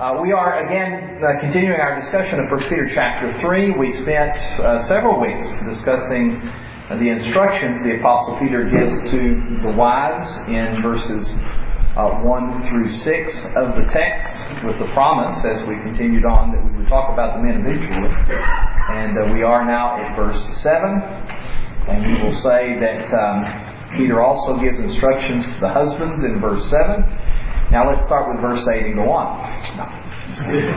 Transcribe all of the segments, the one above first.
We are again continuing our discussion of 1 Peter chapter 3. We spent several weeks discussing the instructions the Apostle Peter gives to the wives in verses 1 through 6 of the text, with the promise as we continued on that we would talk about the men eventually. And we are now at verse 7. And we will say that Peter also gives instructions to the husbands in verse 7. Now let's start with verse 8 and go on. No, just kidding.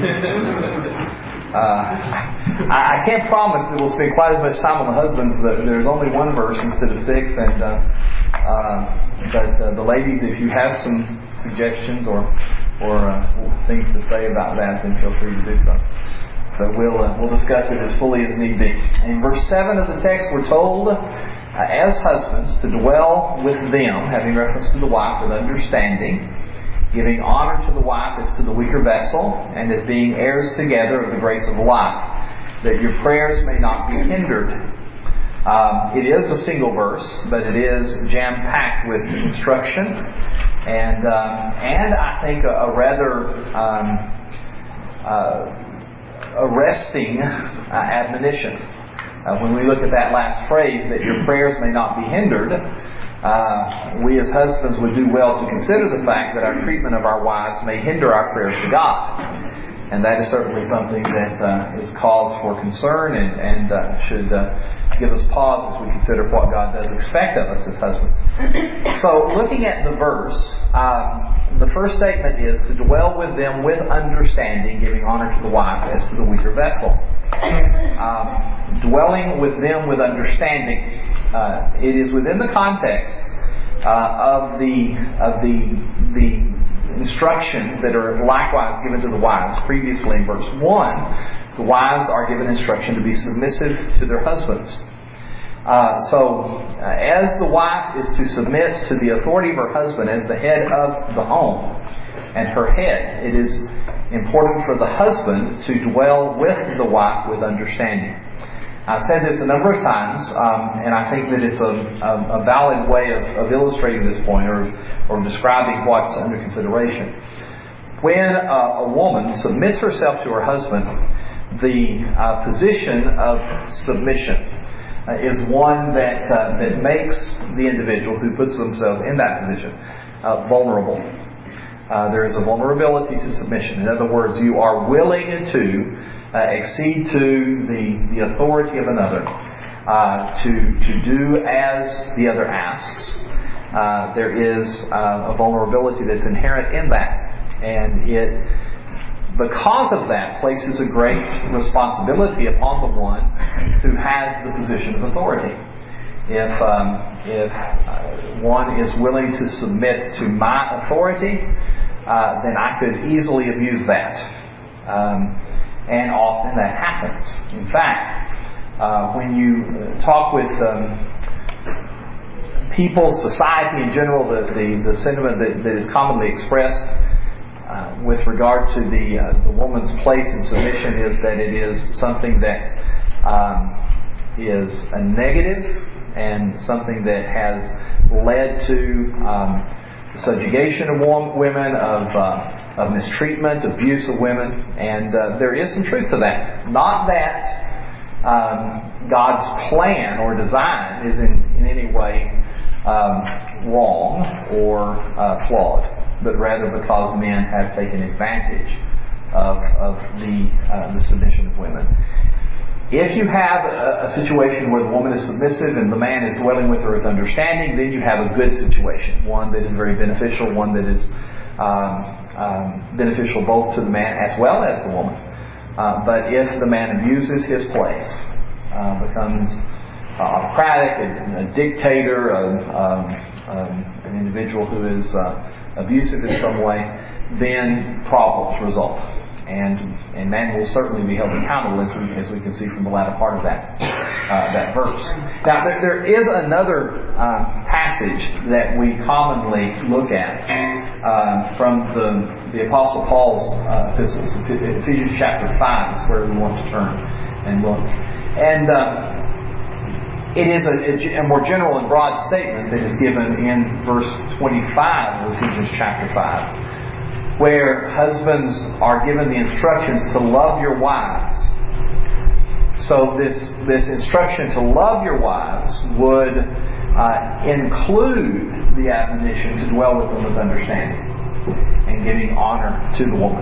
I can't promise that we'll spend quite as much time on the husbands. There's only one verse instead of 6. But the ladies, if you have some suggestions or things to say about that, then feel free to do so. But we'll discuss it as fully as need be. In verse 7 of the text, we're told, as husbands, to dwell with them, having reference to the wife, with understanding, giving honor to the wife as to the weaker vessel, and as being heirs together of the grace of life, that your prayers may not be hindered. It is a single verse, but it is jam-packed with instruction, and I think a rather arresting admonition. When we look at that last phrase, that your prayers may not be hindered, we as husbands would do well to consider the fact that our treatment of our wives may hinder our prayers to God. And that is certainly something that is cause for concern and should give us pause as we consider what God does expect of us as husbands. So, looking at the verse, the first statement is to dwell with them with understanding, giving honor to the wife as to the weaker vessel. Dwelling with them with understanding. It is within the context of the instructions that are likewise given to the wives. Previously in verse 1, the wives are given instruction to be submissive to their husbands. So, as the wife is to submit to the authority of her husband as the head of the home and her head, it is important for the husband to dwell with the wife with understanding. I've said this a number of times, and I think that it's a valid way of illustrating this point or describing what's under consideration. When a woman submits herself to her husband, the position of submission is one that makes the individual who puts themselves in that position vulnerable. There is a vulnerability to submission. In other words, you are willing to accede to the authority of another, to do as the other asks. There is a vulnerability that's inherent in that, and it, because of that, places a great responsibility upon the one who has the position of authority. If one is willing to submit to my authority, then I could easily abuse that. And often that happens. In fact, when you talk with people, society in general, the sentiment that is commonly expressed with regard to the woman's place in submission is that it is something that is a negative and something that has led to the subjugation of women, of mistreatment, abuse of women, and there is some truth to that. Not that God's plan or design is in any way wrong or flawed, but rather because men have taken advantage of the submission of women. If you have a situation where the woman is submissive and the man is dwelling with her with understanding, then you have a good situation, one that is very beneficial, one that is beneficial both to the man as well as the woman. But if the man abuses his place, becomes autocratic, a dictator, an individual who is abusive in some way, then problems result. And man will certainly be held accountable, as we can see from the latter part of that verse. Now, there is another passage that we commonly look at from the Apostle Paul's epistles. Ephesians chapter 5 is where we want to turn and look. And it is a more general and broad statement that is given in verse 25 of Ephesians chapter 5. where husbands are given the instructions to love your wives. So this instruction to love your wives would include the admonition to dwell with them with understanding and giving honor to the woman.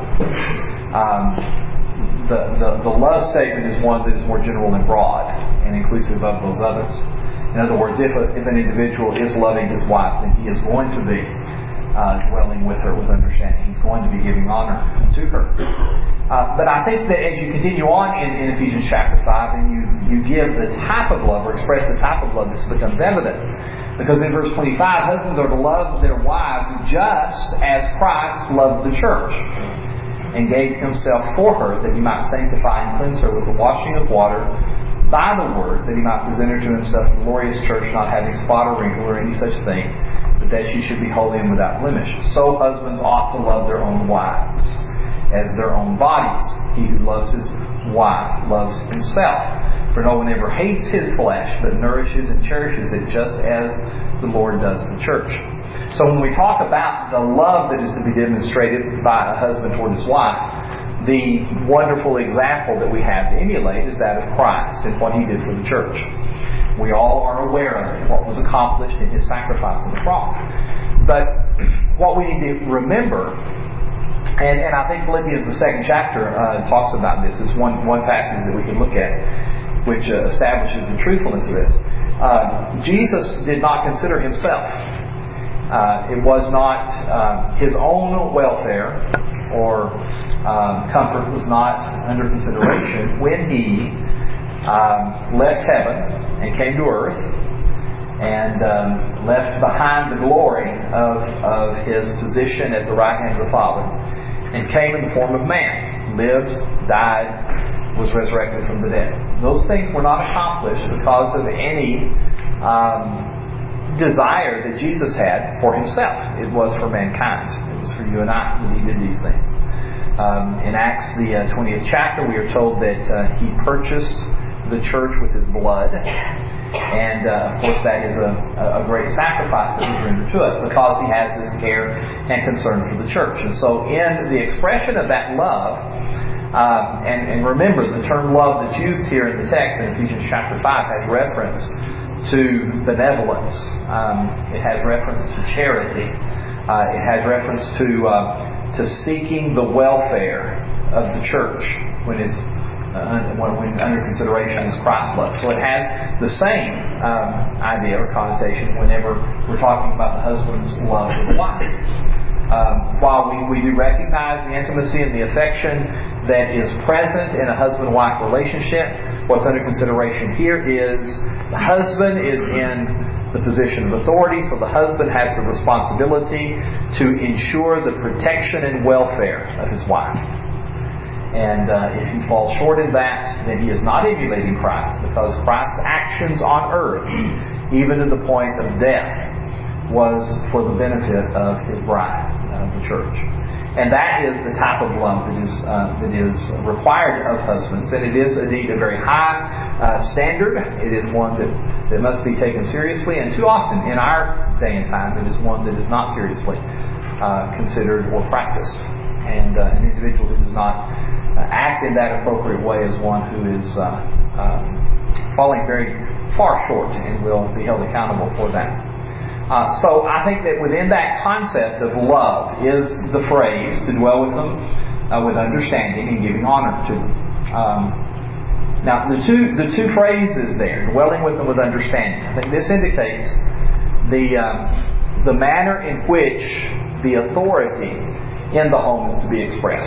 The love statement is one that is more general and broad and inclusive of those others. In other words, if an individual is loving his wife, then he is going to be dwelling with her with understanding. He's going to be giving honor to her. But I think that as you continue on in Ephesians chapter 5 and you give the type of love or express the type of love, this becomes evident. Because in verse 25, husbands are to love their wives just as Christ loved the church and gave himself for her, that he might sanctify and cleanse her with the washing of water by the word, that he might present her to himself a glorious church, not having spot or wrinkle or any such thing, but that she should be holy and without blemish. So husbands ought to love their own wives as their own bodies. He who loves his wife loves himself. For no one ever hates his flesh, but nourishes and cherishes it, just as the Lord does the church. So when we talk about the love that is to be demonstrated by a husband toward his wife, the wonderful example that we have to emulate is that of Christ and what he did for the church. We all are aware of what was accomplished in his sacrifice on the cross. But what we need to remember, and I think Philippians, the second chapter, talks about this. It's one passage that we can look at, which establishes the truthfulness of this. Jesus did not consider himself. It was not his own welfare or comfort was not under consideration when he left heaven and came to earth and left behind the glory of his position at the right hand of the Father and came in the form of man, lived, died, was resurrected from the dead. Those things were not accomplished because of any desire that Jesus had for himself. It was for mankind. It was for you and I that he did these things. In Acts, the 20th chapter, we are told that he purchased the church with his blood. And of course that is a great sacrifice that was rendered to us because he has this care and concern for the church. And so in the expression of that love, and remember the term love that's used here in the text in Ephesians chapter 5 has reference to benevolence. It has reference to charity. It has reference to seeking the welfare of the church when it's when under consideration as Christ love. So it has the same idea or connotation whenever we're talking about the husband's love for the wife. While we do recognize the intimacy and the affection that is present in a husband-wife relationship, what's under consideration here is the husband is in the position of authority, so the husband has the responsibility to ensure the protection and welfare of his wife. And if he falls short in that, then he is not emulating Christ, because Christ's actions on earth, even to the point of death, was for the benefit of his bride, the church. And that is the type of love that is required of husbands. And it is indeed a very high standard. It is one that must be taken seriously. And too often in our day and time, it is one that is not seriously considered or practiced. And an individual who does not act in that appropriate way is one who is falling very far short and will be held accountable for that. So I think that within that concept of love is the phrase to dwell with them with understanding and giving honor to them. Now the two phrases there, dwelling with them with understanding, I think this indicates the manner in which the authority in the home is to be expressed.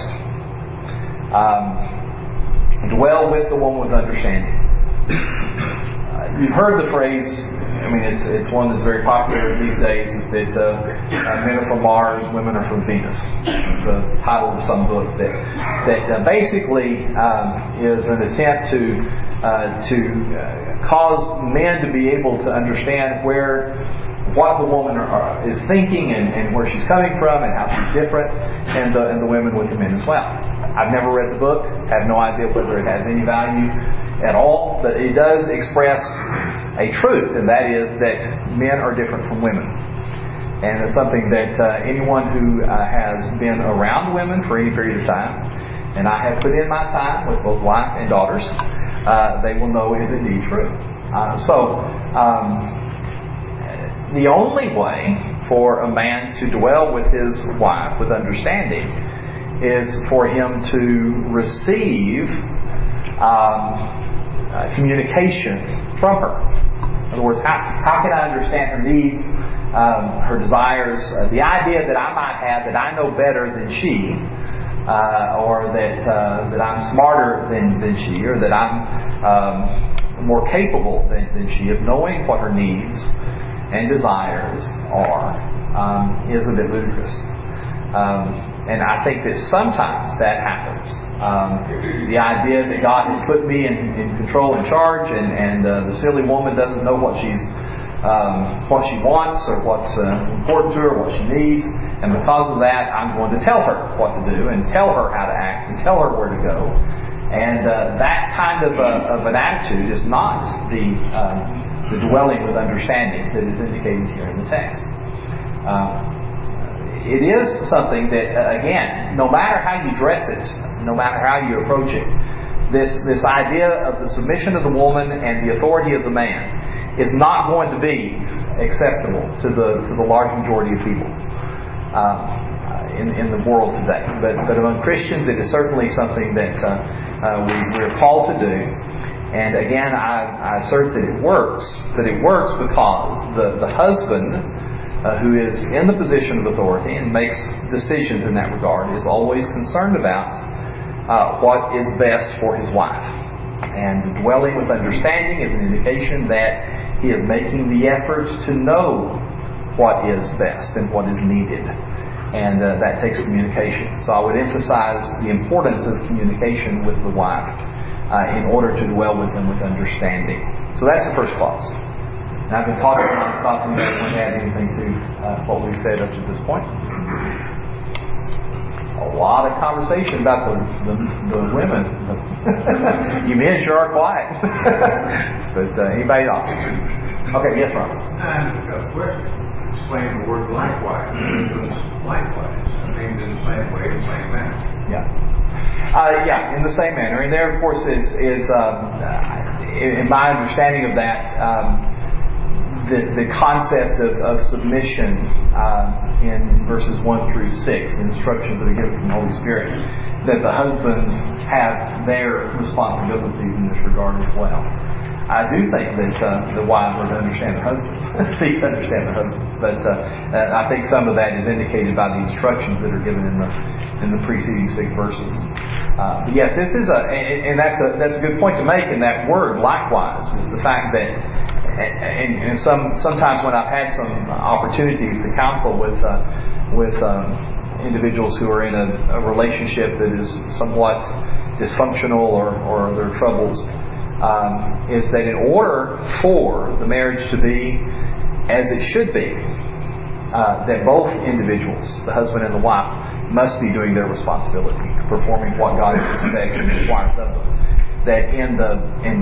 Dwell with the woman with understanding. You've heard the phrase, I mean, it's one that's very popular these days, is that men are from Mars, women are from Venus. The title of some book that basically is an attempt to cause men to be able to understand what the woman is thinking and where she's coming from and how she's different, and the women with the men as well. I've never read the book, have no idea whether it has any value at all, but it does express a truth, and that is that men are different from women. And it's something that anyone who has been around women for any period of time, and I have put in my time with both wife and daughters, they will know is indeed true. The only way for a man to dwell with his wife with understanding is for him to receive communication from her. In other words, how can I understand her needs, her desires, the idea that I might have that I know better than she, or that I'm smarter than she, or that I'm more capable than she of knowing what her needs and desires are, is a bit ludicrous. And I think that sometimes that happens. The idea that God has put me in control and charge, and the silly woman doesn't know what she wants or what's important to her, what she needs, and because of that, I'm going to tell her what to do and tell her how to act and tell her where to go. And that kind of an attitude is not the dwelling with understanding that is indicated here in the text. It is something that, again, no matter how you dress it, no matter how you approach it, this idea of the submission of the woman and the authority of the man is not going to be acceptable to the large majority of people in the world today. But among Christians, it is certainly something that we're called to do. And again, I assert that it works. But it works because the husband who is in the position of authority and makes decisions in that regard is always concerned about what is best for his wife. And dwelling with understanding is an indication that he is making the effort to know what is best and what is needed. And that takes communication. So I would emphasize the importance of communication with the wife in order to dwell with them with understanding. So that's the first clause. And I've been talking non-stop, and I don't want to add anything to what we've said up to this point. A lot of conversation about the women. You men sure are quiet. But anybody else? Okay, yes, Ron. I have a question. Explain the word likewise. Likewise. I mean, in the same way, the same manner. Yeah, in the same manner. And there, of course, is in my understanding of that, the concept of submission in verses 1 through 6, the instructions that are given from the Holy Spirit, that the husbands have their responsibilities in this regard as well. I do think that the wives are to understand their husbands. They understand their husbands. But I think some of that is indicated by the instructions that are given in the preceding 6 verses. But yes, this is and that's a good point to make in that word, likewise, is the fact that and sometimes when I've had some opportunities to counsel with individuals who are in a relationship that is somewhat dysfunctional or there are troubles, is that in order for the marriage to be as it should be, that both individuals, the husband and the wife, must be doing their responsibility, performing what God expects and requires of them. That in the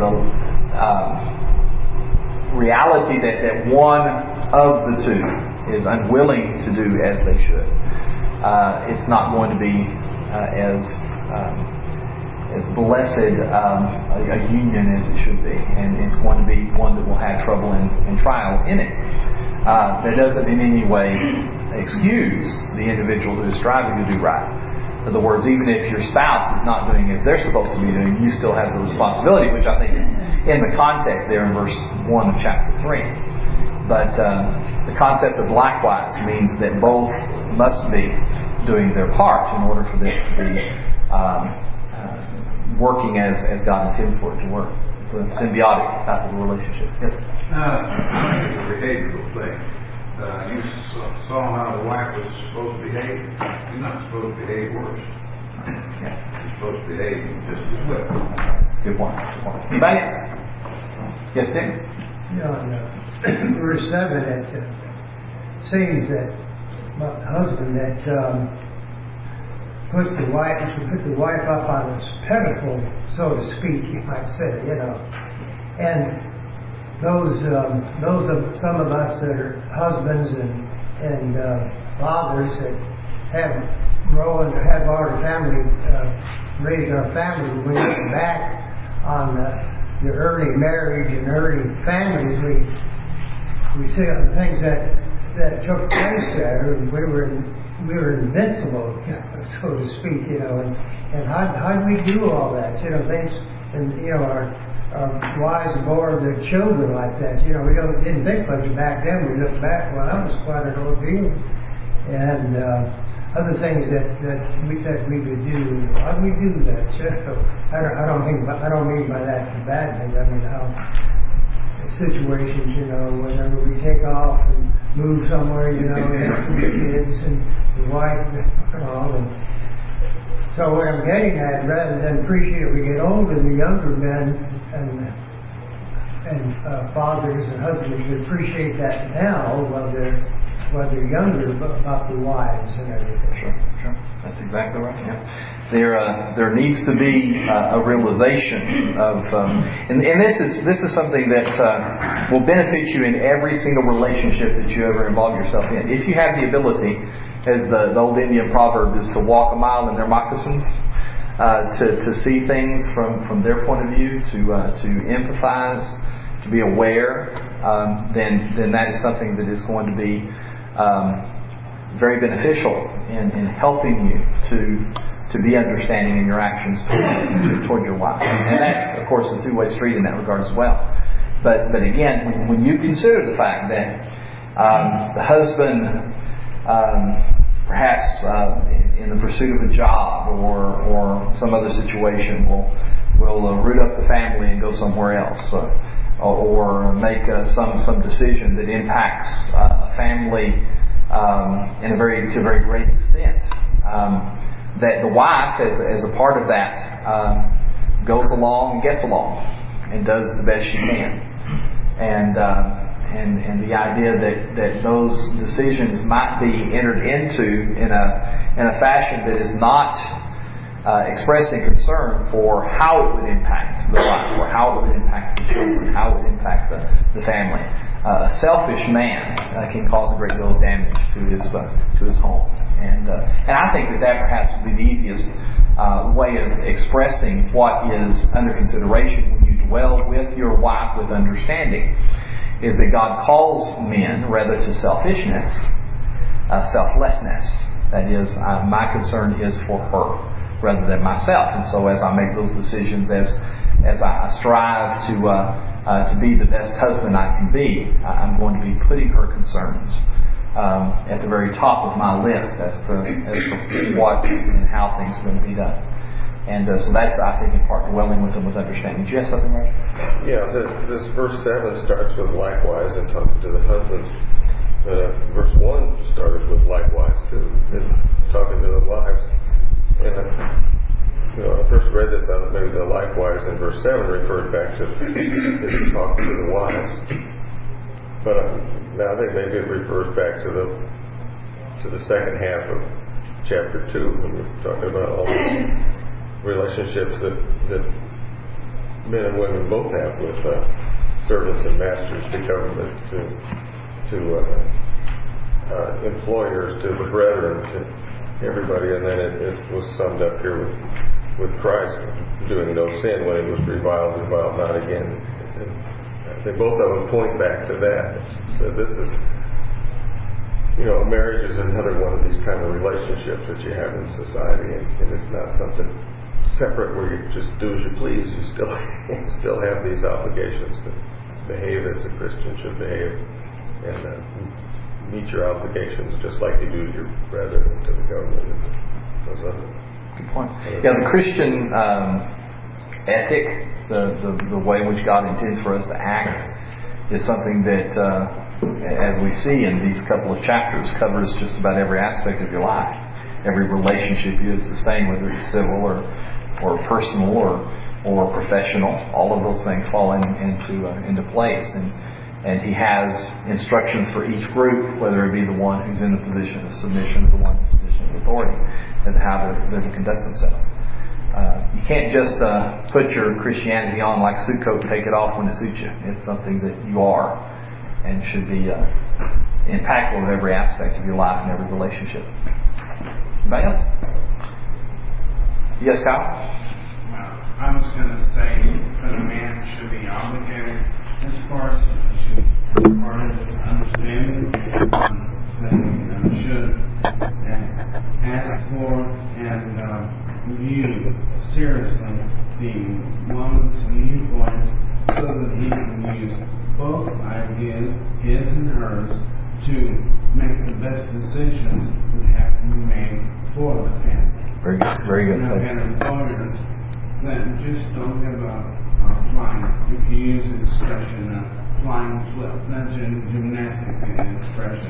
reality that one of the two is unwilling to do as they should, it's not going to be as blessed a union as it should be, and it's going to be one that will have trouble and trial in it. That doesn't in any way excuse the individual who is striving to do right. In other words, even if your spouse is not doing as they're supposed to be doing, you still have the responsibility, which I think is in the context there in verse 1 of chapter 3. But the concept of likewise means that both must be doing their part in order for this to be working as God intends for it to work. So it's a symbiotic type of a relationship. Yes? I think it's a behavioral thing. You saw how the wife was supposed to behave. You're not supposed to behave worse. Yeah. You're supposed to behave just as well. Good point. Anybody else? Yes, Tim? In verse 7, it seems that about the husband that put the wife up on a pedestal, so to speak, you might say, and those of some of us that are husbands and and fathers that have grown, have our family, raised our family. We look back on the early marriage and early families. We see the things that took place there, and we were invincible, so to speak, and how did we do all that? Things, and our wives bore their children like that. We didn't think much back then. We look back, well, that was quite an ordeal, and other things that we could do. How do we do that? I don't mean by that the bad thing. I mean how situations, whenever we take off and move somewhere, and have some kids and the wife and all. And so what I'm getting at, rather than appreciate it, we get older, the younger men and fathers and husbands appreciate that now while they're younger about the wives and everything. Sure. That's exactly right. Yeah. There needs to be a realization of, and this is something that will benefit you in every single relationship that you ever involve yourself in. If you have the ability, as the old Indian proverb is, to walk a mile in their moccasins, to see things from their point of view, to empathize, to be aware, then that is something that is going to be very beneficial in helping you to be understanding in your actions toward your wife. And that's, of course, a two-way street in that regard as well. But again, when you consider the fact that the husband perhaps in the pursuit of a job or some other situation will root up the family and go somewhere else, or make some decision that impacts a family to a very great extent, that the wife, as a part of that, goes along and gets along and does the best she can, and the idea that those decisions might be entered into in a fashion that is not expressing concern for how it would impact the wife, or how it would impact the children, how it would impact the family. A selfish man can cause a great deal of damage to his home, and I think that perhaps would be the easiest way of expressing what is under consideration when you dwell with your wife with understanding, is that God calls men rather to selfishness, selflessness. That is, my concern is for her rather than myself. And so as I make those decisions, as I strive to be the best husband I can be, I'm going to be putting her concerns at the very top of my list as to what and how things are going to be done. And so that's, I think, in part dwelling with them with understanding. Do you have something, Roger? Yeah, this verse 7 starts with likewise and talking to the husbands. Verse 1 started with likewise too, and talking to the wives. And I first read this, I thought maybe the likewise in verse 7 referred back to this talking to the wives. But now I think maybe it refers back to the second half of chapter 2, when we're talking about all the relationships that men and women both have with servants and masters, to government, to employers, to the brethren, to everybody. And then it was summed up here with Christ doing no sin when he was reviled not again. And they both of them point back to that. So this is, marriage is another one of these kind of relationships that you have in society, and it's not something separate where you just do as you please. You still have these obligations to behave as a Christian should behave, and meet your obligations just like you do to your brethren and to the government and those other. Good point. Yeah, the Christian ethic, the way in which God intends for us to act, is something that, as we see in these couple of chapters, covers just about every aspect of your life. Every relationship you sustain, whether it's civil or personal or professional, all of those things fall into place. And he has instructions for each group, whether it be the one who's in the position of submission or the one in the position of authority, as to how they're to conduct themselves. You can't just put your Christianity on like a suit coat and take it off when it suits you. It's something that you are and should be impactful of every aspect of your life and every relationship. Anybody else? Yes, Kyle? I was going to say that a man should be obligated as far as understanding that should ask for and view seriously the woman's viewpoint so that he can use both ideas, his and hers, to make the best decisions that have to be made for the family. Very good. Very good. And I've had employers that just don't give up flying. If you use the expression flying flip, that's a gymnastic expression.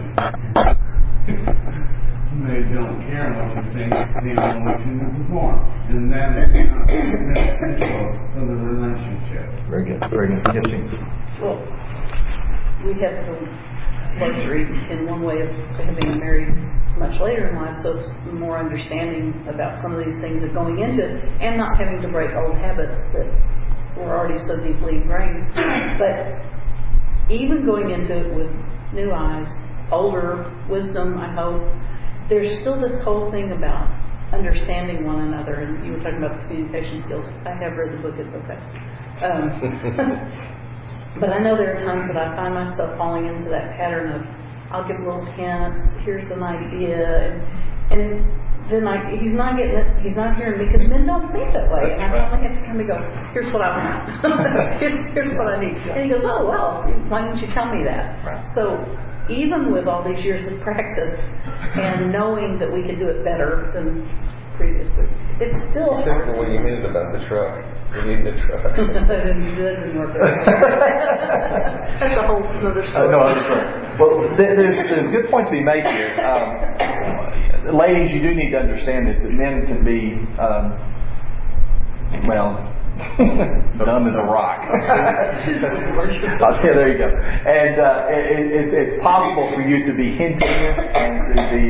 They don't care what you think, they only want you to perform. And that is not beneficial for the relationship. Very good. Very good. Yes, Jean. Well, we have the luxury in one way of being married much later in life, so it's more understanding about some of these things of going into it and not having to break old habits that were already so deeply ingrained. But even going into it with new eyes, older wisdom, I hope, there's still this whole thing about understanding one another. And you were talking about the communication skills. I have read the book, it's okay. But I know there are times that I find myself falling into that pattern of I'll give little hints, here's an idea, and then he's not getting it, he's not hearing me, because men don't think that way. And I finally have to come and go, here's what I want. here's what I need. And he goes, oh, well, why didn't you tell me that? Right. So even with all these years of practice and knowing that we can do it better than previously, it's still hard. Except for when you mean about the truck. You need the truck. That didn't work out. That's a whole other story. No, that's right. Well, there's a good point to be made here. Ladies, you do need to understand this, that men can be, dumb as a rock. Okay, there you go. And it's possible for you to be hinting and to be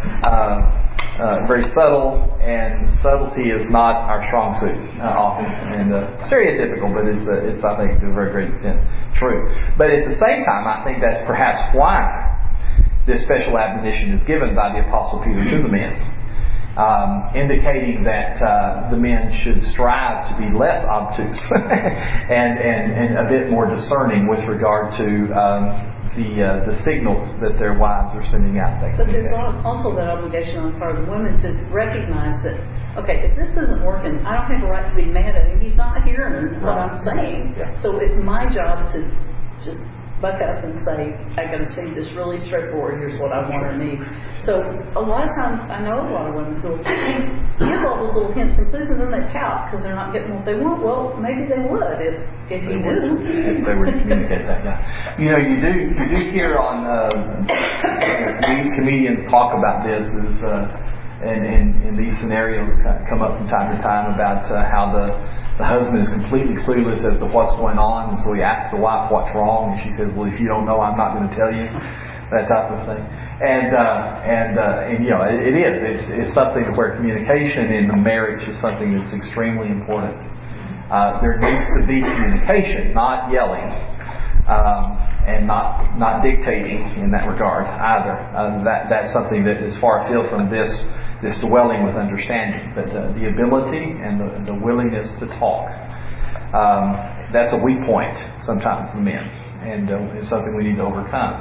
very subtle, and subtlety is not our strong suit often, and stereotypical, but it's I think to a very great extent true. But at the same time, I think that's perhaps why this special admonition is given by the Apostle Peter to the men, indicating that the men should strive to be less obtuse and a bit more discerning with regard to the signals that their wives are sending out. But there's also that obligation on the part of the women to recognize that, okay, if this isn't working, I don't have a right to be mad at him. He's not hearing what I'm saying. Yeah. So it's my job to just buck up and say, I got to tell you this really straightforward. Here's what I want or need. So a lot of times, I know a lot of women who give all those little hints and clues, and then they pout because they're not getting what they want. Well, maybe they would if you knew. If they were to communicate that, yeah. You know, you do hear on comedians talk about this and these scenarios come up from time to time about how the husband is completely clueless as to what's going on, and so he asks the wife what's wrong, and she says, well, if you don't know, I'm not going to tell you, that type of thing. And you know, it's something where communication in the marriage is something that's extremely important. There needs to be communication, not yelling, and not dictating in that regard either. That's something that is far afield from this dwelling with understanding, but the ability and the willingness to talk, that's a weak point sometimes in men, and it's something we need to overcome.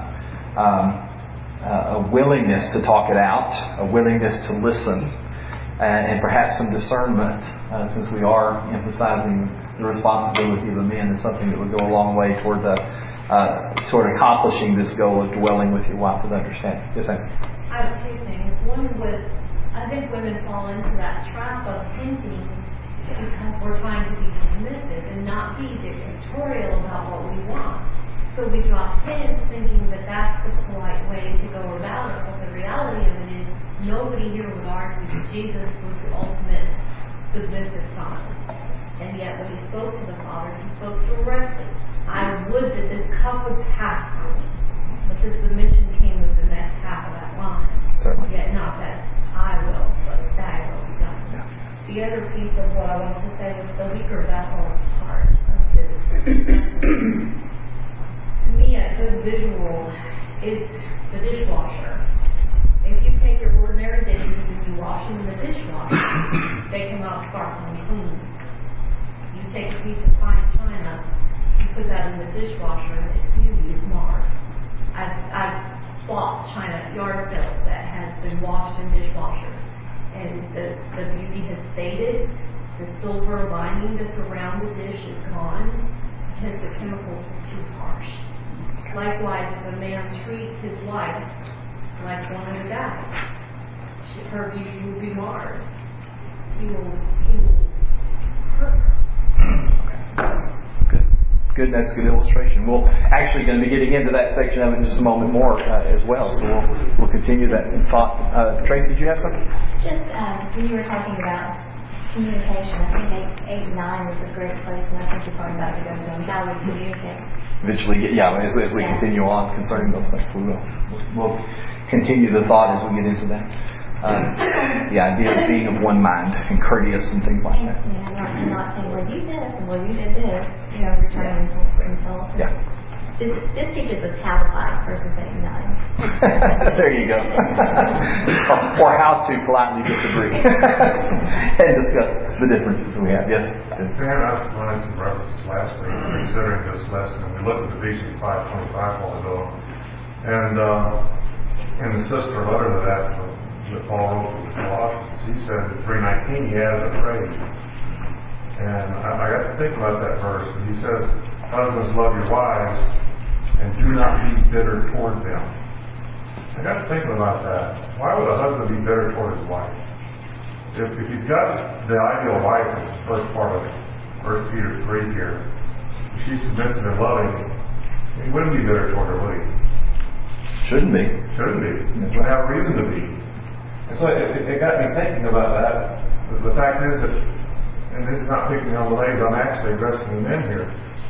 A willingness to talk it out, a willingness to listen, and perhaps some discernment, since we are emphasizing the responsibility of the men, is something that would go a long way toward accomplishing this goal of dwelling with your wife with understanding. Yes, Amy? I have two things. One was, I think women fall into that trap of hinting because we're trying to be submissive and not be dictatorial about what we want. So we drop hints thinking that that's the polite way to go about it. But the reality of it is nobody here would argue that Jesus was the ultimate submissive son. And yet when he spoke to the Father, he spoke directly. I would that this cup would pass from me. But the submission came with the next half of that line. Certainly. Yet not that I will, but thy will be done. Yeah. The other piece of what I wanted to say was the weaker vessel part of this. To me, a good visual is the dishwasher. If you take your ordinary dishes and you wash them in the dishwasher, they come out sparkling clean. You take a piece of fine china, you put that in the dishwasher, and its beauty is marred. I've swapped china at yard sales that has been washed in dishwashers, and the beauty has faded. The silver lining that's around the dish is gone because the chemicals are too harsh. Likewise, if a man treats his wife like one of the guys, her beauty will be marred. He will hurt her. Okay. Good. That's a good illustration. We're actually going to be getting into that section of it in just a moment more as well. So we'll continue that thought. Tracy, did you have something? Just when you were talking about communication, I think 8 and 9 is a great place, and I think you're talking about to go to how we communicate. Eventually, as we continue on concerning those things, we will. We'll continue the thought as we get into that. The idea of being of one mind and courteous and things like that. Yeah, not saying, well, you did this, and well, you did this. Returning insult for insult. Yeah. This teaches us how to fight versus 8 and 9. There you go. Or how to politely disagree and discuss the differences we have. Yes? Dan, I wanted some references last week considering this lesson. We looked at Ephesians 5:25 a while ago. And in the sister letter to that Paul wrote to the Colossians, he said in 3:19 he added a phrase. And I got to think about that verse. And he says, husbands, love your wives and do not be bitter toward them. I got to thinking about that. Why would a husband be bitter toward his wife? If he's got the ideal wife in the first part of 1 Peter 3 here, if she's submissive and loving, he wouldn't be bitter toward her, would he? Shouldn't be. Shouldn't be. Would have a reason to be. And so it got me thinking about that. The fact is that, and this is not picking on the ladies, I'm actually addressing the men here.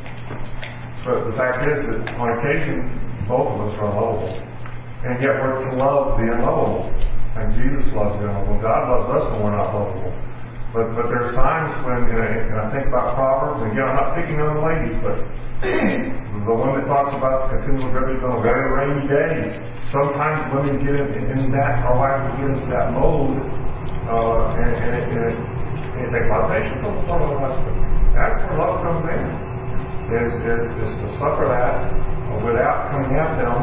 But the fact is that on occasion, both of us are unlovable. And yet we're to love the unlovable. And Jesus loves the unlovable. God loves us when we're not lovable. But there's times when, and I think about Proverbs, and again, I'm not picking on the ladies, but the one that talks about continual dripping on a very rainy day. Sometimes women get in that, our wives get into that mode, and it takes a lot of patience from a husband. That's where love comes in. Is to suffer that without coming at them,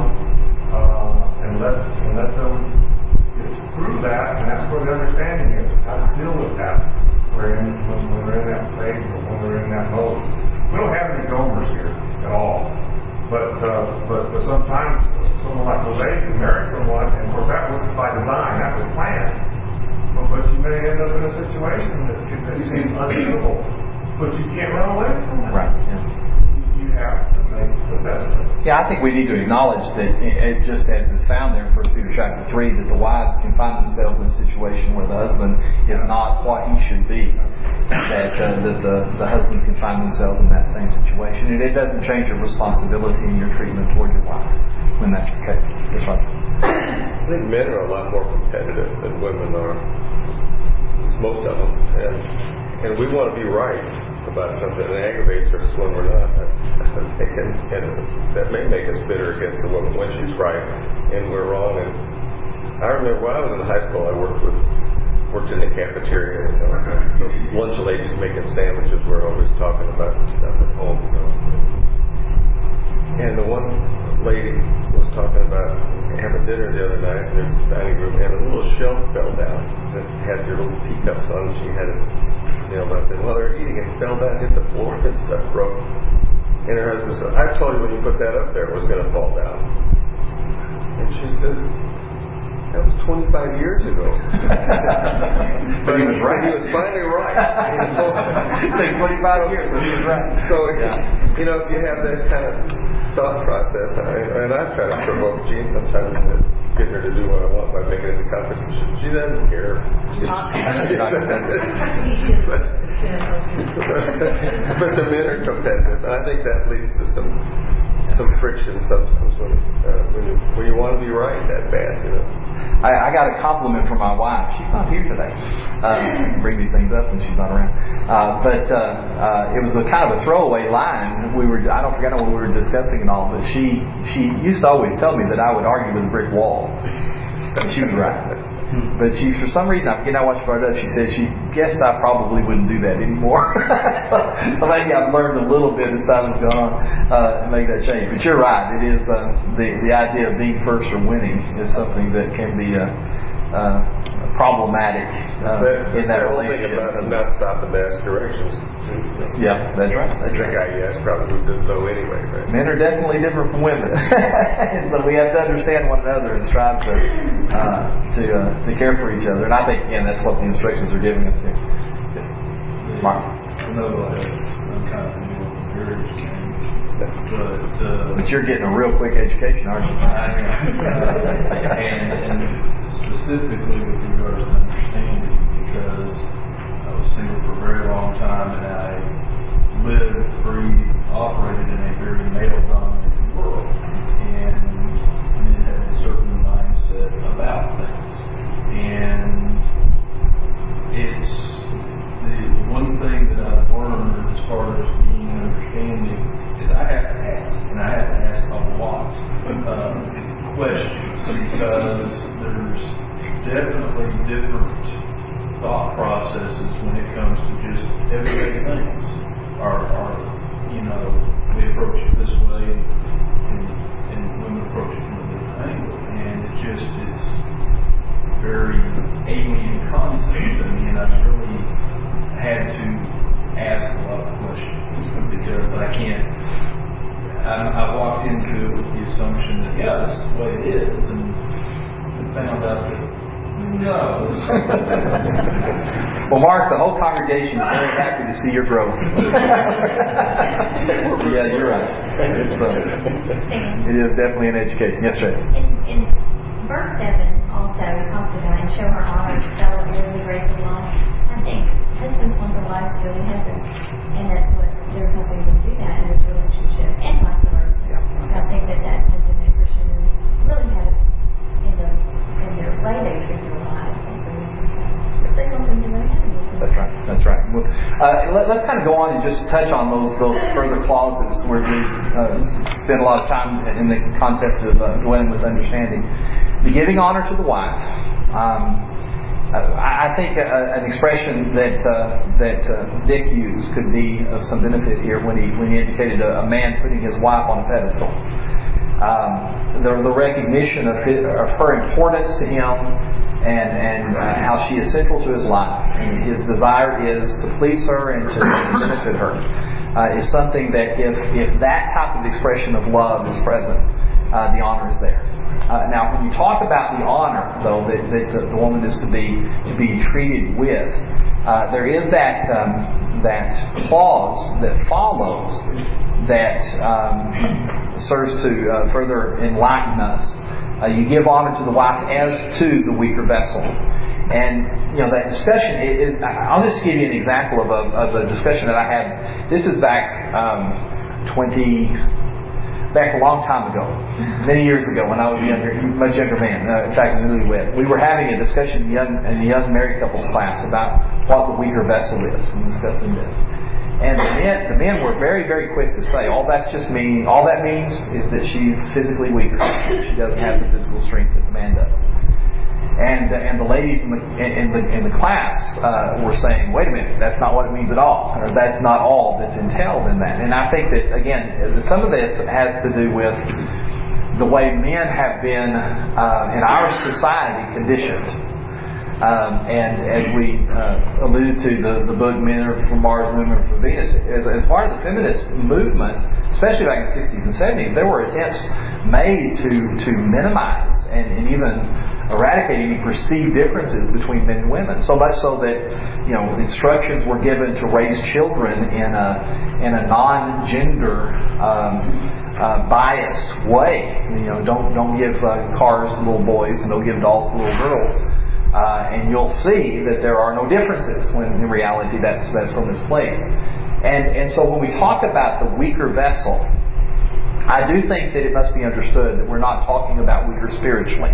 and let them get through that, and that's where the understanding is, how to deal with that. When we're in that phase or when we're in that mode. We don't have any gomers here at all. But sometimes someone like Jose can marry someone, and of course that was by design, that was planned. But you may end up in a situation that seems unbeatable. But you can't run away from that. Right. Yeah. You have to make the best of it. Yeah, I think we need to acknowledge that, it just as is found there in 1 Peter chapter 3, that the wives can find themselves in a situation where the husband is not what he should be. That the husbands can find themselves in that same situation. And it doesn't change your responsibility in your treatment toward your wife when that's the case. That's right. I think men are a lot more competitive than women are. Most of them. And we want to be right about something that aggravates us when we're not. And that may make us bitter against the woman when she's right and we're wrong. And I remember when I was in high school, I worked in the cafeteria. The lunch ladies making sandwiches. We're always talking about stuff at home. And the one lady was talking about having dinner the other night in the dining room, and a little shelf fell down that had your little teacups on. She had it nailed up, and while they were eating, it fell down, hit the floor, and stuff broke. And her husband said, "I told you when you put that up there, it was going to fall down." And she said, "That was 25 years ago." But he was right. He was finally right. It took 25 years, but he was right. So, if you have that kind of thought process, and I try to provoke Jean sometimes to get her to do what I want by making it a competition. She doesn't care. But the men are competitive, and I think that leads to some some friction sometimes when you want to be right that bad, you know. I got a compliment from my wife. She's not here today. Bring these things up when she's not around. But it was a kind of a throwaway line. I don't forget what we were discussing and all, but she used to always tell me that I would argue with a brick wall. And she was right. But for some reason, I forget how much brought it up, she said she guessed I probably wouldn't do that anymore. So maybe I've learned a little bit as time has gone on to make that change. But you're right. It is the idea of being first or winning is something that can be problematic in that relationship. Thing about not stopping to ask directions. Yeah, that's right. I think I probably would know anyway, right? Men are definitely different from women. And so we have to understand one another and strive to care for each other. And I think, again, that's what the instructions are giving us here. Mark? I know I'm kind of new on the marriage game, but you're getting a real quick education, aren't you? I am. And specifically with regards to understanding, because I was single for a very long time and I operated in a very male-dominated world, and men had a certain mindset about things. And it's the one thing that I've learned as far as being understanding is I have to ask, and I have to ask a lot of questions, because there's definitely different thought processes when it comes to just everyday things. We approach it this way, and women approach it from a different angle, and it's very alien concept to me, and I really had to ask a lot of questions because I can't. I walked into it with the assumption that this is the way it is, and found out that no. Well, Mark, the whole congregation is very happy to see your growth. Yeah, you're right. It is definitely an education. Yes, sir. In verse 7 also talks about and show her honor, fellow dearly grateful law. I think husbands want the wives to really have them, and that's what they're helping them do that in this relationship, and vice versa. Yeah. I think that's something that Christians really have in their way they treat their wives. They want them to really have them. That's right. Well, let's kind of go on and just touch on those further clauses where we spend a lot of time in the concept of dwelling with understanding. The giving honor to the wife. I think an expression that Dick used could be of some benefit here when he indicated a man putting his wife on a pedestal. The recognition of her importance to him. And how she is central to his life, and his desire is to please her and to benefit her, is something that if that type of expression of love is present, the honor is there. Now, when you talk about the honor, though, that the woman is to be treated with, there is that clause that follows that serves to further enlighten us. You give honor to the wife as to the weaker vessel. And, that discussion is, I'll just give you an example of a discussion that I had. This is back a long time ago, many years ago when I was a much younger man, in fact, newlywed. We were having a discussion in the young married couples class about what the weaker vessel is and discussing this. And the men were very, very quick to say, all that means is that she's physically weaker. She doesn't have the physical strength that the man does. And the ladies in the class were saying, wait a minute, that's not what it means at all. Or that's not all that's entailed in that. And I think that, again, some of this has to do with the way men have been, in our society, conditioned. And as we alluded to, the book Men Are From Mars, Women Are From Venus, as far as the feminist movement, especially back in the 60s and 70s, there were attempts made to minimize and even eradicate any perceived differences between men and women. So much so that instructions were given to raise children in a non-gender biased way. Don't give cars to little boys and don't give dolls to little girls. And you'll see that there are no differences when in reality that's so misplaced. And so when we talk about the weaker vessel, I do think that it must be understood that we're not talking about weaker spiritually.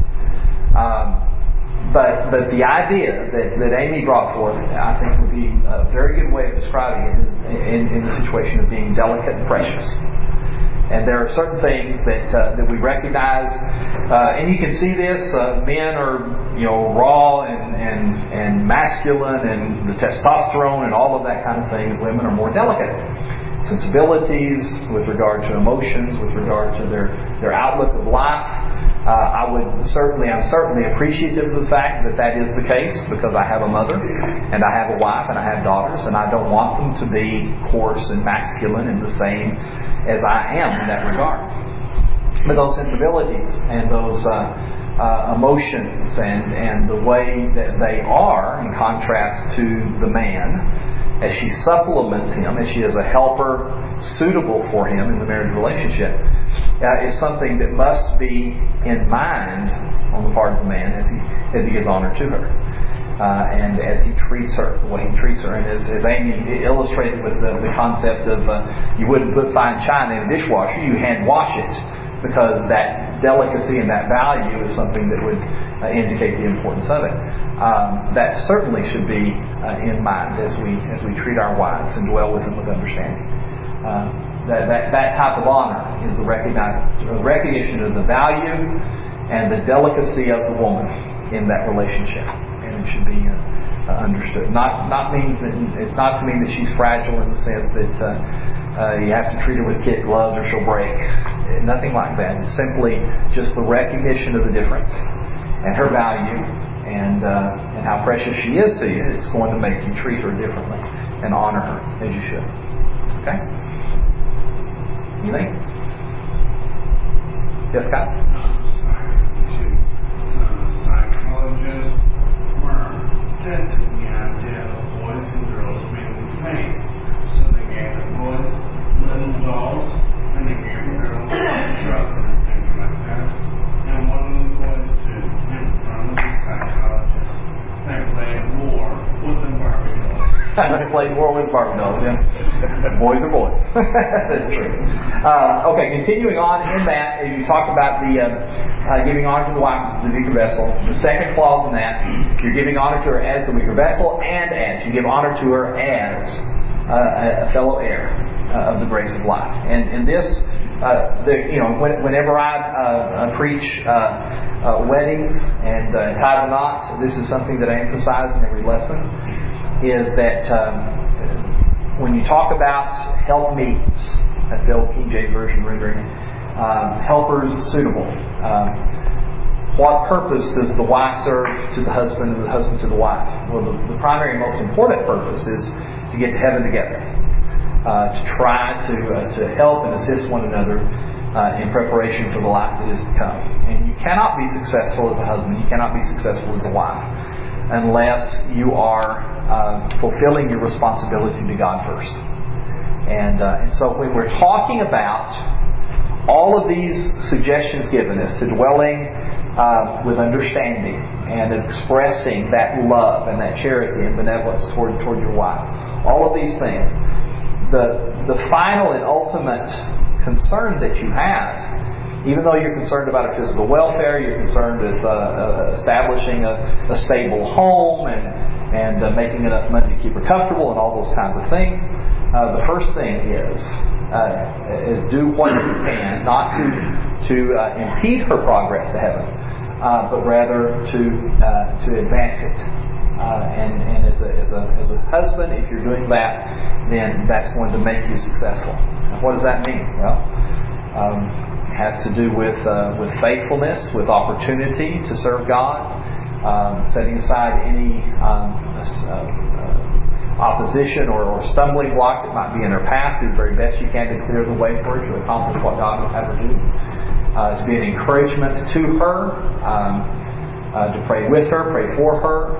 But the idea that Amy brought forth, I think, would be a very good way of describing it in the situation of being delicate and precious. And there are certain things that we recognize, and you can see this. Men are, raw and masculine, and the testosterone and all of that kind of thing. Women are more delicate, sensibilities with regard to emotions, with regard to their outlook of life. I'm certainly appreciative of the fact that is the case, because I have a mother and I have a wife and I have daughters, and I don't want them to be coarse and masculine and the same as I am in that regard. But those sensibilities and those emotions and the way that they are, in contrast to the man, as she supplements him, as she is a helper suitable for him in the marriage relationship, is something that must be in mind on the part of the man as he gives honor to her. And as he treats her, the way he treats her. And as Amy illustrated with the concept of you wouldn't put fine china in a dishwasher, you hand wash it, because that delicacy and that value is something that would indicate the importance of it. That certainly should be in mind as we treat our wives and dwell with them with understanding. That type of honor is the recognition of the value and the delicacy of the woman in that relationship. And it should be understood. It's not to mean that she's fragile in the sense that you have to treat her with kid gloves or she'll break. Nothing like that. It's simply just the recognition of the difference and her value and how precious she is to you. It's going to make you treat her differently and honor her as you should. Okay? Anything? Yes, Scott? Psychologists were testing the idea of boys and girls being the same. So they gave the boys little dolls, and they gave the girls trucks and things like that. And one of the boys did, in front of the psychologist, they played war with the Barbie dolls. They played war with Barbie dolls, yeah. Boys are boys. That's true. Okay, continuing on in that, as you talk about the giving honor to the wife as the weaker vessel, the second clause in that, you're giving honor to her as the weaker vessel, and as you give honor to her as a fellow heir of the grace of life. And this, whenever I preach weddings and tie the knots, this is something that I emphasize in every lesson, is that when you talk about helpmeets, that's the old King James Version rendering, helpers suitable, what purpose does the wife serve to the husband and the husband to the wife? Well, the primary and most important purpose is to get to heaven together, to try to help and assist one another in preparation for the life that is to come. And you cannot be successful as a husband, you cannot be successful as a wife, unless you are fulfilling your responsibility to God first. And so when we're talking about all of these suggestions given as to dwelling with understanding and expressing that love and that charity and benevolence toward your wife, all of these things, the final and ultimate concern that you have, even though you're concerned about her physical welfare, you're concerned with establishing a stable home and making enough money to keep her comfortable and all those kinds of things, the first thing is do what you can, not to impede her progress to heaven, but rather to advance it. And as a husband, if you're doing that, then that's going to make you successful. And what does that mean? Well, it has to do with faithfulness, with opportunity to serve God, setting aside any opposition or stumbling block that might be in her path. Do the very best you can to clear the way for her to accomplish what God would have her do. To be an encouragement to her, to pray with her, pray for her,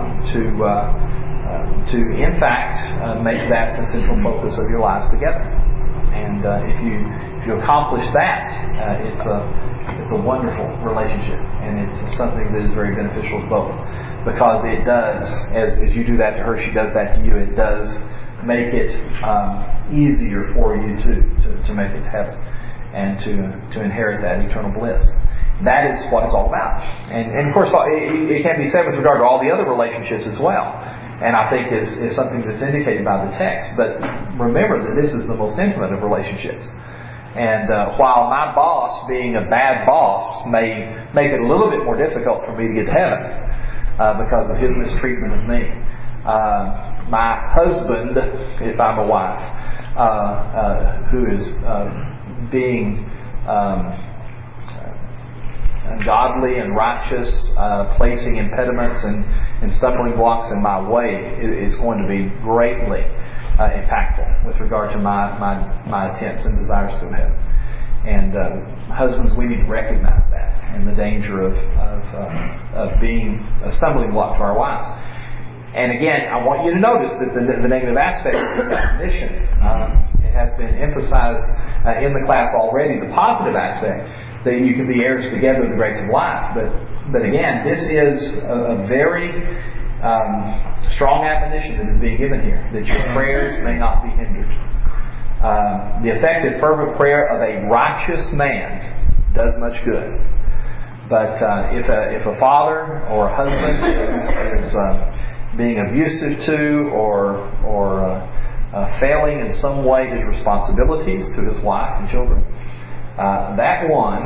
to in fact make that the central focus of your lives together. And if you accomplish that, it's a wonderful relationship, and it's something that is very beneficial to both, because it does, as you do that to her, she does that to you. It does make it easier for you to make it to heaven. and to inherit that eternal bliss. That is what it's all about. And of course, it can be said with regard to all the other relationships as well. And I think is something that's indicated by the text. But remember that this is the most intimate of relationships. And while my boss, being a bad boss, may make it a little bit more difficult for me to get to heaven because of his mistreatment of me, my husband, if I'm a wife, who is being ungodly and righteous, placing impediments and stumbling blocks in my way, is going to be greatly impactful with regard to my attempts and desires to heaven. And husbands, we need to recognize that and the danger of being a stumbling block to our wives. And again, I want you to notice that the negative aspect of this admonition, it has been emphasized in the class already, the positive aspect, that you can be heirs together of the grace of life. But again, this is a very strong admonition that is being given here, that your prayers may not be hindered. The effective fervent prayer of a righteous man does much good. But if a father or a husband is being abusive to or failing in some way his responsibilities to his wife and children, that one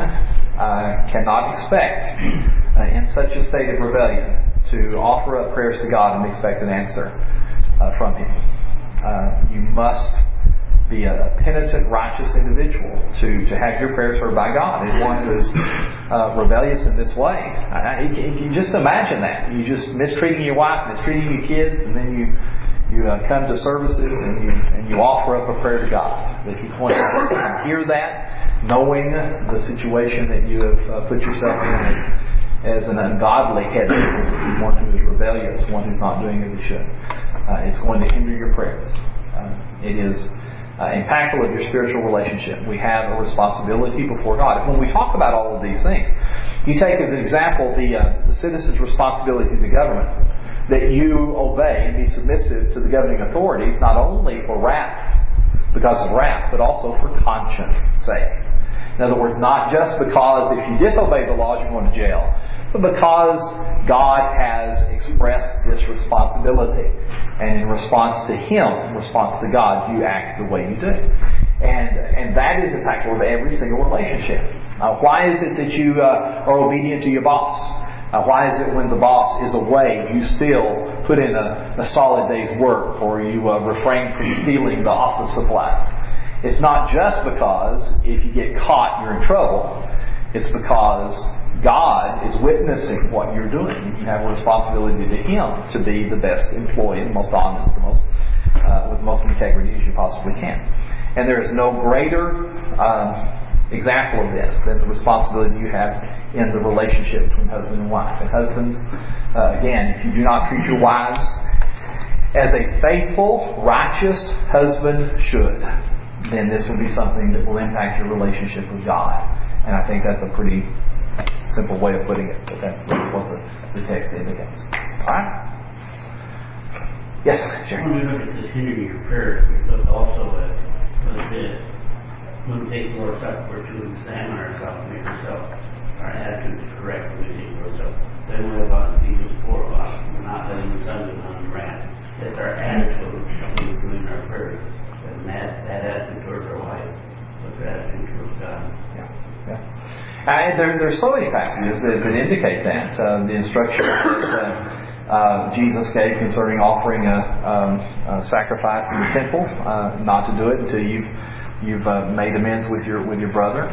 cannot expect in such a state of rebellion to offer up prayers to God and expect an answer from Him. You must be a penitent, righteous individual to have your prayers heard by God. And one who is rebellious in this way, you can just imagine that. You just mistreating your wife, mistreating your kids, and then you come to services and you offer up a prayer to God. That He's going to hear that, knowing the situation that you have put yourself in as an ungodly head, one who is rebellious, one who's not doing as he should. It's going to hinder your prayers. It is impactful of your spiritual relationship. We have a responsibility before God. When we talk about all of these things, you take as an example the citizen's responsibility to the government, that you obey and be submissive to the governing authorities, not only for wrath, because of wrath, but also for conscience sake. In other words, not just because if you disobey the laws you're going to jail, but because God has expressed this responsibility. And in response to Him, in response to God, you act the way you do. And that is impactful of every single relationship. Why is it that you are obedient to your boss? Why is it when the boss is away, you still put in a solid day's work, or you refrain from stealing the office supplies? It's not just because if you get caught, you're in trouble. It's because God is witnessing what you're doing. You have a responsibility to Him to be the best employee, the most honest, with the most integrity as you possibly can. And there is no greater example of this than the responsibility you have in the relationship between husband and wife. And husbands, again, if you do not treat your wives as a faithful, righteous husband should, then this will be something that will impact your relationship with God. And I think that's a pretty simple way of putting it, but that's what the text indicates. Alright? Yes, Jerry. When we look at this hindering your prayers, we look also at when we take the Lord's Supper, we're to examine ourselves, make our attitudes correct when we take the Lord's Supper. Then we have on Ephesians 4 about we're not letting the sun get on the wrath. That's our attitude when we're doing our prayers. And that attitude towards our wife, but the attitude towards God. Yeah. There's so many passages that indicate that. The instruction that Jesus gave concerning offering a sacrifice in the temple, not to do it until you've made amends with your brother.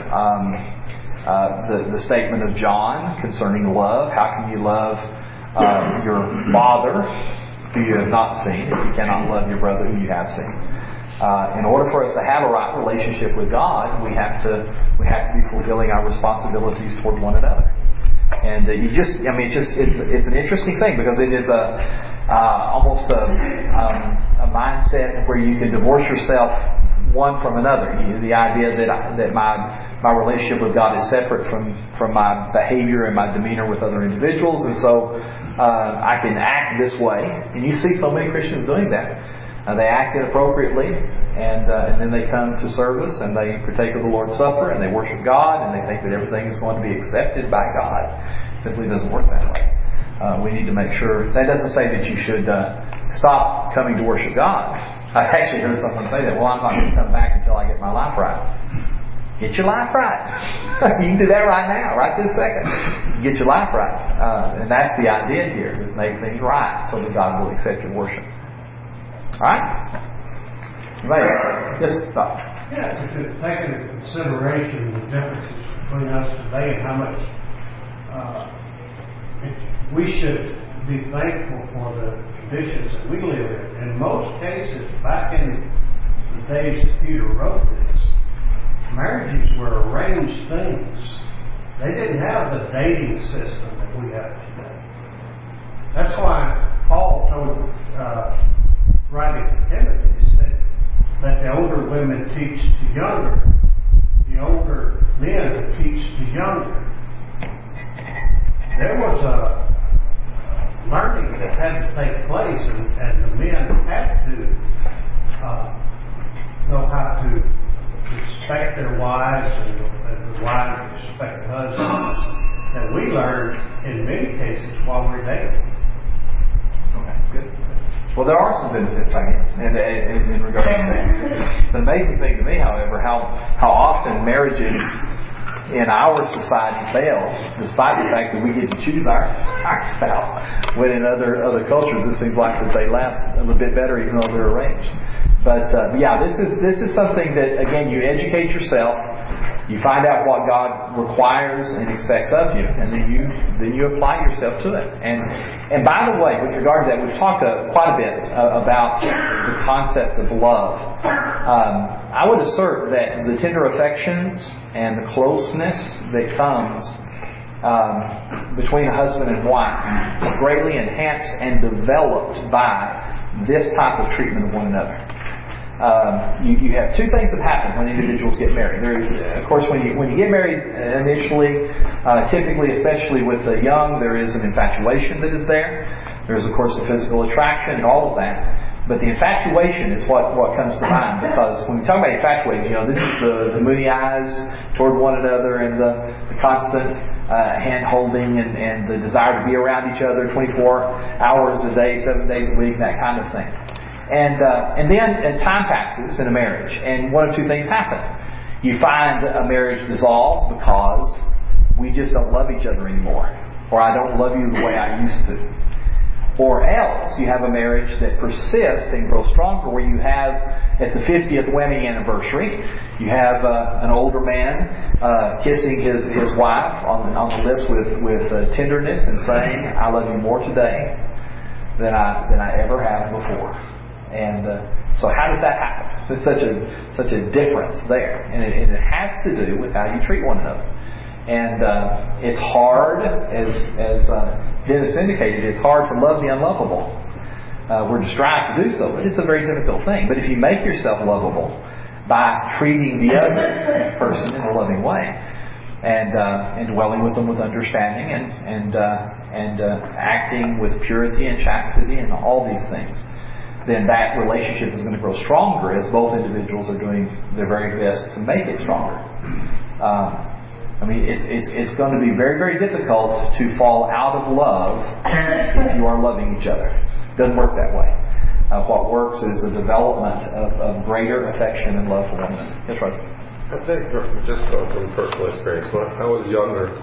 The statement of John concerning love. How can you love your father who you have not seen if you cannot love your brother who you have seen? In order for us to have a right relationship with God, we have to be fulfilling our responsibilities toward one another. And it's an interesting thing because it is almost a mindset where you can divorce yourself one from another. The idea that my relationship with God is separate from my behavior and my demeanor with other individuals, and so I can act this way. And you see so many Christians doing that. They act inappropriately, and then they come to service and they partake of the Lord's Supper and they worship God and they think that everything is going to be accepted by God. It simply doesn't work that way. We need to make sure. That doesn't say that you should stop coming to worship God. I actually heard someone say that. Well, I'm not going to come back until I get my life right. Get your life right. You can do that right now, right this second. Get your life right. And that's the idea here, is make things right so that God will accept your worship. Alright? Right. Yes, Doc. Yeah, to take into consideration the differences between us today and how much we should be thankful for the conditions that we live in. In most cases, back in the days that Peter wrote this, marriages were arranged things. They didn't have the dating system that we have today. That's why Paul told writing to Timothy, said that the older women teach the younger, the older men teach the younger. There was a learning that had to take place, and the men had to know how to respect their wives, and the wives respect husbands. And we learned in many cases while we're dating. Okay, good. Well, there are some benefits, I guess, in regard to that. The amazing thing to me, however, how often marriages in our society fail, despite the fact that we get to choose our spouse. When in other cultures, it seems like that they last a little bit better, even though they're arranged. But this is something that, again, you educate yourself. You find out what God requires and expects of you, and then you apply yourself to it. And by the way, with regard to that, we've talked quite a bit about the concept of love. I would assert that the tender affections and the closeness that comes between a husband and wife is greatly enhanced and developed by this type of treatment of one another. You have two things that happen when individuals get married. Of course, when you get married initially, typically, especially with the young, there is an infatuation that is there. There's, of course, the physical attraction and all of that. But the infatuation is what comes to mind, because when we talk about infatuation, this is the moody eyes toward one another and the constant hand-holding and the desire to be around each other 24 hours a day, 7 days a week, that kind of thing. And then time passes in a marriage, and one of two things happen. You find a marriage dissolves because we just don't love each other anymore, or I don't love you the way I used to. Or else you have a marriage that persists and grows stronger, where you have, at the 50th wedding anniversary, you have an older man kissing his wife on the lips with tenderness and saying, "I love you more today than I ever have before." And so how does that happen? There's such a difference there. And it has to do with how you treat one another. And it's hard, as Dennis indicated, it's hard to love the unlovable. We're to strive to do so, but it's a very difficult thing. But if you make yourself lovable by treating the other person in a loving way, and dwelling with them with understanding and acting with purity and chastity and all these things, then that relationship is going to grow stronger as both individuals are doing their very best to make it stronger. It's going to be very, very difficult to fall out of love if you are loving each other. It doesn't work that way. What works is a development of greater affection and love for one another. Yes, Roger. I think, just from personal experience, when I was younger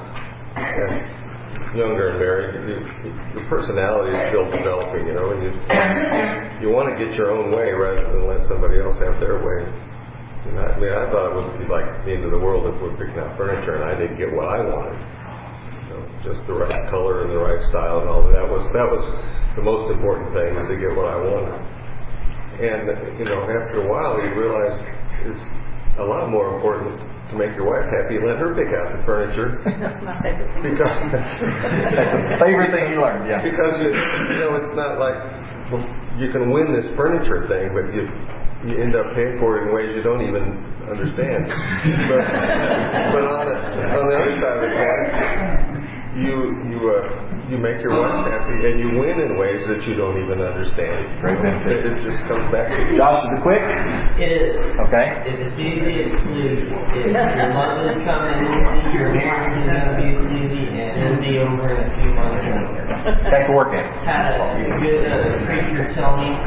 and married, your personality is still developing, and you want to get your own way rather than let somebody else have their way. I thought it would be like the end of the world if we're picking out furniture and I didn't get what I wanted. Just the right color and the right style and all that. That was the most important thing, was to get what I wanted. And after a while you realize it's a lot more important to make your wife happy and let her pick out the furniture. That's my favorite thing. That's the favorite thing you learned, yeah. Because it's not like you can win this furniture thing, but you end up paying for it in ways you don't even understand. But on the other side of the coin, you make your wife happy, and you win in ways that you don't even understand. Great benefit. It just comes back to you. Josh, is it quick? It is. Okay. If it's easy, it's sleazy. If your month is coming easy, your marriage is going to be sleazy, and it'll be over in a few months. Back to work in. Had a good preacher tell me,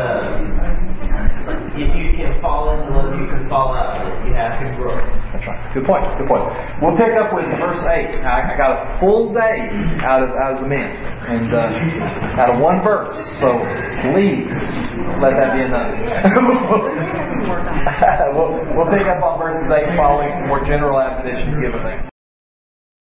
if you can fall into love, you can fall out of it. You have to grow. That's right. Good point. Good point. We'll pick up with verse 8. I got a full day out of the men, and out of one verse. So please let that be enough. We'll pick up on verses 8 following some more general admonitions given there.